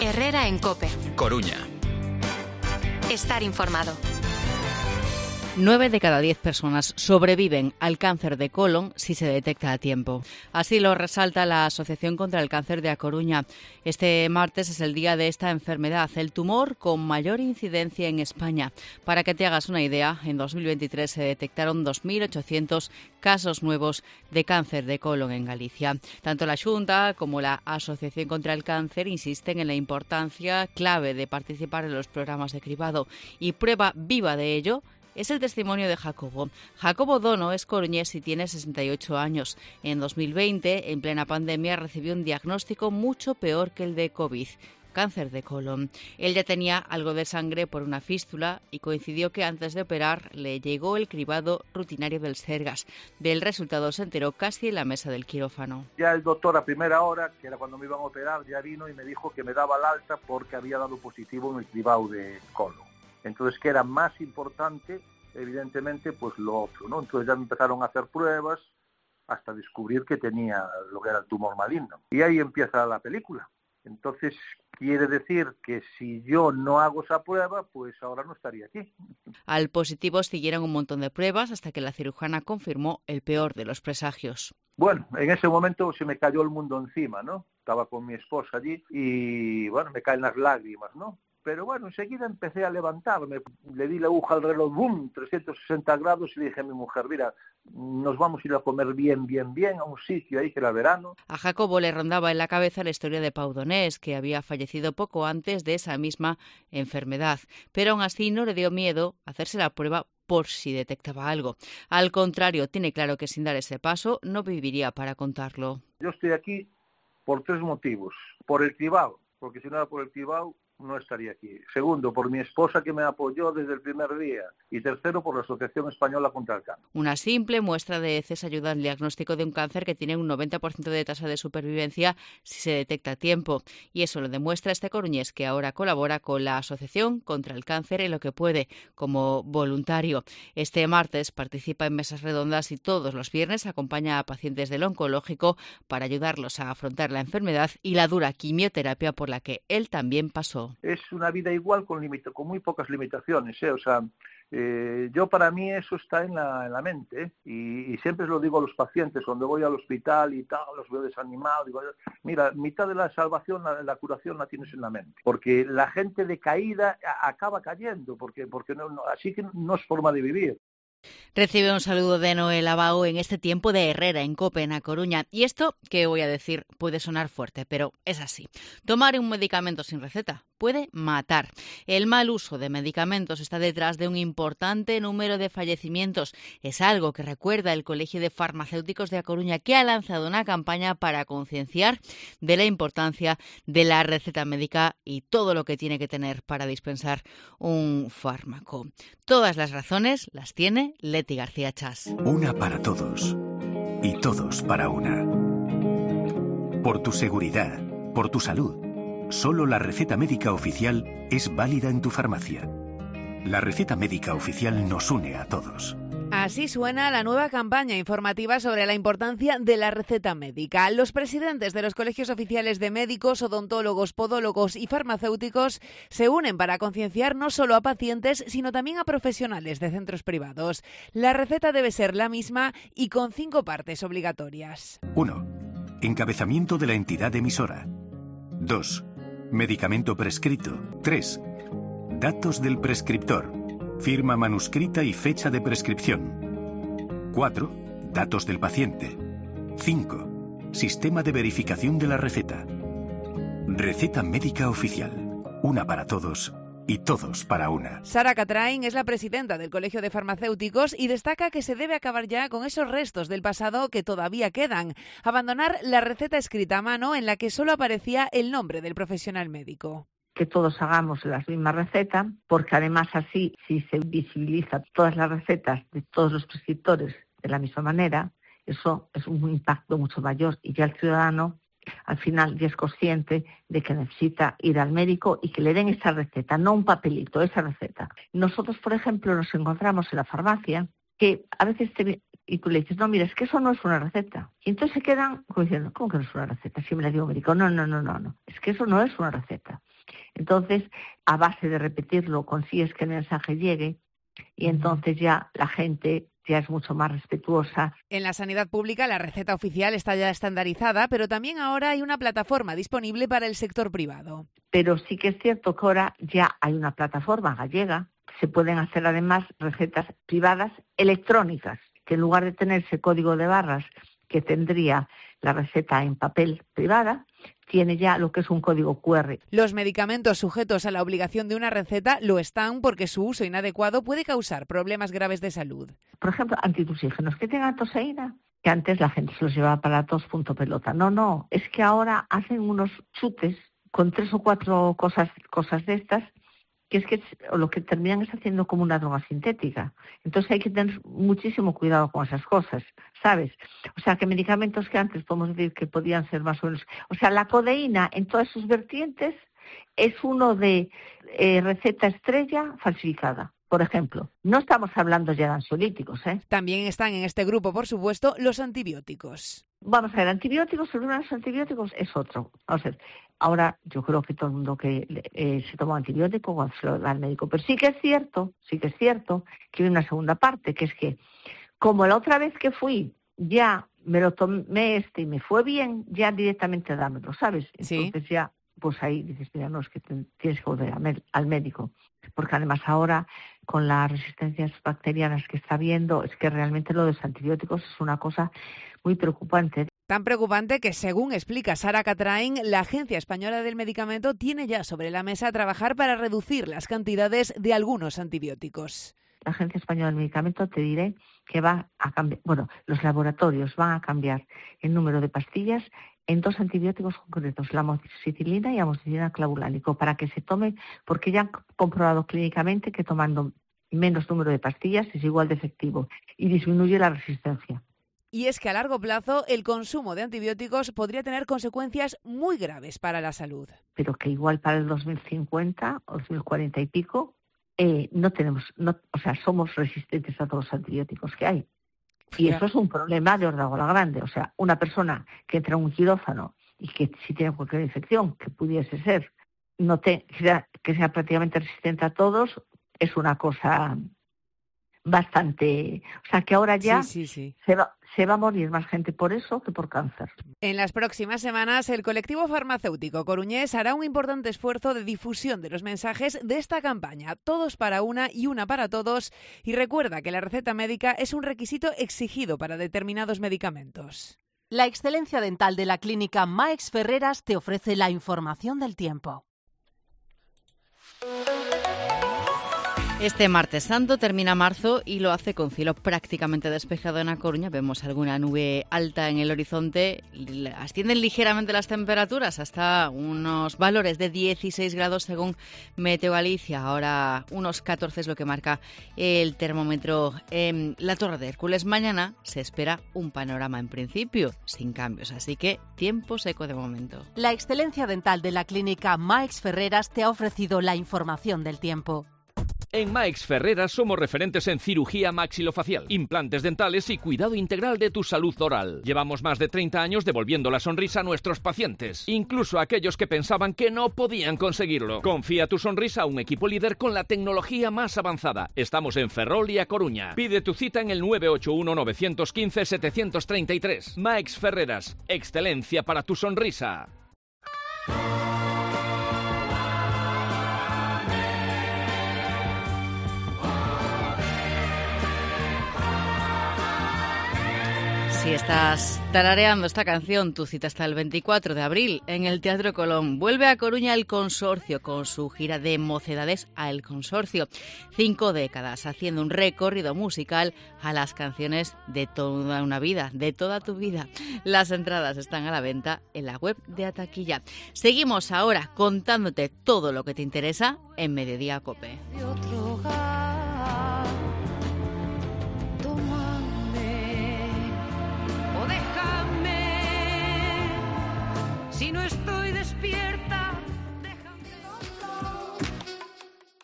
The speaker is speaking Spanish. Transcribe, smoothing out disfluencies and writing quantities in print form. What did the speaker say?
Herrera en COPE. Coruña. Estar informado. 9 de cada 10 personas sobreviven al cáncer de colon si se detecta a tiempo. Así lo resalta la Asociación contra el Cáncer de A Coruña. Este martes es el día de esta enfermedad, el tumor con mayor incidencia en España. Para que te hagas una idea, en 2023 se detectaron 2.800 casos nuevos de cáncer de colon en Galicia. Tanto la Xunta como la Asociación contra el Cáncer insisten en la importancia clave de participar en los programas de cribado, y prueba viva de ello es el testimonio de Jacobo. Jacobo Dono es coruñés y tiene 68 años. En 2020, en plena pandemia, recibió un diagnóstico mucho peor que el de COVID: cáncer de colon. Él ya tenía algo de sangre por una fístula y coincidió que antes de operar le llegó el cribado rutinario del Sergas. Del resultado se enteró casi en la mesa del quirófano. Ya el doctor a primera hora, que era cuando me iban a operar, ya vino y me dijo que me daba el alta porque había dado positivo en el cribado de colon. Entonces, que era más importante, evidentemente, pues lo otro, ¿no? Entonces ya me empezaron a hacer pruebas hasta descubrir que tenía lo que era el tumor maligno. Y ahí empieza la película. Entonces, quiere decir que si yo no hago esa prueba, pues ahora no estaría aquí. Al positivo siguieron un montón de pruebas hasta que la cirujana confirmó el peor de los presagios. Bueno, en ese momento se me cayó el mundo encima, ¿no? Estaba con mi esposa allí y, bueno, me caen las lágrimas, ¿no? Pero bueno, enseguida empecé a levantarme, le di la aguja al reloj, ¡bum!, 360 grados, y le dije a mi mujer: mira, nos vamos a ir a comer bien, a un sitio ahí que era verano. A Jacobo le rondaba en la cabeza la historia de Pau Donés, que había fallecido poco antes de esa misma enfermedad, pero aún así no le dio miedo hacerse la prueba por si detectaba algo. Al contrario, tiene claro que sin dar ese paso no viviría para contarlo. Yo estoy aquí por 3 motivos. Por el cribado, porque si no era por el cribado no estaría aquí. Segundo, por mi esposa, que me apoyó desde el primer día. Y tercero, por la Asociación Española contra el Cáncer. Una simple muestra de heces ayuda al diagnóstico de un cáncer que tiene un 90% de tasa de supervivencia si se detecta a tiempo. Y eso lo demuestra este coruñés, que ahora colabora con la Asociación contra el Cáncer en lo que puede, como voluntario. Este martes participa en mesas redondas y todos los viernes acompaña a pacientes del oncológico para ayudarlos a afrontar la enfermedad y la dura quimioterapia por la que él también pasó. Es una vida igual con muy pocas limitaciones, ¿eh? O sea, yo, para mí, eso está en la mente, ¿eh? Y siempre lo digo a los pacientes cuando voy al hospital y tal, los veo desanimados, digo: mira, mitad de la salvación, la curación la tienes en la mente, porque la gente decaída acaba cayendo, porque no, así que no es forma de vivir. Recibe un saludo de Noel Abao en este tiempo de Herrera en COPE, en A Coruña. Y esto, que voy a decir, puede sonar fuerte, pero es así. Tomar un medicamento sin receta puede matar. El mal uso de medicamentos está detrás de un importante número de fallecimientos. Es algo que recuerda el Colegio de Farmacéuticos de A Coruña, que ha lanzado una campaña para concienciar de la importancia de la receta médica y todo lo que tiene que tener para dispensar un fármaco. Todas las razones las tiene Leti García Chas. Una para todos y todos para una. Por tu seguridad, por tu salud, solo la receta médica oficial es válida en tu farmacia. La receta médica oficial nos une a todos. Así suena la nueva campaña informativa sobre la importancia de la receta médica. Los presidentes de los colegios oficiales de médicos, odontólogos, podólogos y farmacéuticos se unen para concienciar no solo a pacientes, sino también a profesionales de centros privados. La receta debe ser la misma y con 5 partes obligatorias. 1. Encabezamiento de la entidad emisora. 2. Medicamento prescrito. 3. Datos del prescriptor. Firma manuscrita y fecha de prescripción. 4. Datos del paciente. 5. Sistema de verificación de la receta. Receta médica oficial. Una para todos y todos para una. Sara Catrain es la presidenta del Colegio de Farmacéuticos y destaca que se debe acabar ya con esos restos del pasado que todavía quedan. Abandonar la receta escrita a mano en la que solo aparecía el nombre del profesional médico. Que todos hagamos las mismas recetas, porque además así, si se visibiliza todas las recetas de todos los prescriptores de la misma manera, eso es un impacto mucho mayor y ya el ciudadano al final ya es consciente de que necesita ir al médico y que le den esa receta, no un papelito, esa receta. Nosotros, por ejemplo, nos encontramos en la farmacia que a veces y tú le dices: no, mira, es que eso no es una receta. Y entonces se quedan como diciendo: ¿cómo que no es una receta? Si me la dio un médico. No, es que eso no es una receta. Entonces, a base de repetirlo, consigues que el mensaje llegue y entonces ya la gente ya es mucho más respetuosa. En la sanidad pública la receta oficial está ya estandarizada, pero también ahora hay una plataforma disponible para el sector privado. Pero sí que es cierto que ahora ya hay una plataforma gallega. Se pueden hacer además recetas privadas electrónicas, que en lugar de tener ese código de barras que tendría la receta en papel privada, tiene ya lo que es un código QR. Los medicamentos sujetos a la obligación de una receta lo están porque su uso inadecuado puede causar problemas graves de salud. Por ejemplo, antitusígenos que tengan toseína, que antes la gente se los llevaba para la tos punto pelota. No, es que ahora hacen unos chutes con 3 o 4 cosas de estas, que es que lo que terminan es haciendo como una droga sintética. Entonces hay que tener muchísimo cuidado con esas cosas, ¿sabes? O sea, que medicamentos que antes podemos decir que podían ser más o menos... O sea, la codeína en todas sus vertientes es uno de receta estrella falsificada. Por ejemplo, no estamos hablando ya de ansiolíticos, ¿eh? También están en este grupo, por supuesto, los antibióticos. Vamos a ver, antibióticos, el problema de los antibióticos es otro. Vamos a ver, ahora yo creo que todo el mundo que se toma antibiótico cuando se lo da al médico, pero sí que es cierto que hay una segunda parte, que es que como la otra vez que fui ya me lo tomé y me fue bien, ya directamente dámelo, ¿sabes? Entonces sí. Ya, pues ahí dices, mira, no, es que tienes que volver al médico, porque además ahora con las resistencias bacterianas que está habiendo, es que realmente lo de los antibióticos es una cosa muy preocupante. Tan preocupante que, según explica Sara Catrain, la Agencia Española del Medicamento tiene ya sobre la mesa trabajar para reducir las cantidades de algunos antibióticos. La Agencia Española del Medicamento te diré que va a cambiar, los laboratorios van a cambiar el número de pastillas en 2 antibióticos concretos, la amoxicilina y amoxicilina clavulánico, para que se tome, porque ya han comprobado clínicamente que tomando menos número de pastillas es igual de efectivo y disminuye la resistencia. Y es que a largo plazo el consumo de antibióticos podría tener consecuencias muy graves para la salud. Pero que igual para el 2050 o 2040 y pico somos resistentes a todos los antibióticos que hay. Y eso es un problema de Ordagola grande. O sea, una persona que entra en un quirófano y que si tiene cualquier infección, que pudiese ser, que sea prácticamente resistente a todos, es una cosa bastante... O sea, que ahora ya sí. Se va a morir más gente por eso que por cáncer. En las próximas semanas, el colectivo farmacéutico coruñés hará un importante esfuerzo de difusión de los mensajes de esta campaña, Todos para una y una para todos, y recuerda que la receta médica es un requisito exigido para determinados medicamentos. La excelencia dental de la clínica Maix Ferreras te ofrece la información del tiempo. Este martes santo termina marzo y lo hace con cielo prácticamente despejado en A Coruña. Vemos alguna nube alta en el horizonte. Ascienden ligeramente las temperaturas hasta unos valores de 16 grados según Meteo Galicia. Ahora unos 14 es lo que marca el termómetro en la Torre de Hércules. Mañana se espera un panorama en principio sin cambios, así que tiempo seco de momento. La excelencia dental de la clínica Maix Ferreras te ha ofrecido la información del tiempo. En Maix Ferreras somos referentes en cirugía maxilofacial, implantes dentales y cuidado integral de tu salud oral. Llevamos más de 30 años devolviendo la sonrisa a nuestros pacientes, incluso a aquellos que pensaban que no podían conseguirlo. Confía tu sonrisa a un equipo líder con la tecnología más avanzada. Estamos en Ferrol y A Coruña. Pide tu cita en el 981-915-733. Maix Ferreras, excelencia para tu sonrisa. Si estás tarareando esta canción, tu cita está el 24 de abril en el Teatro Colón. Vuelve a Coruña el Consorcio con su gira de Mocedades a El Consorcio. 5 décadas haciendo un recorrido musical a las canciones de toda una vida, de toda tu vida. Las entradas están a la venta en la web de Ataquilla. Seguimos ahora contándote todo lo que te interesa en Mediodía Cope.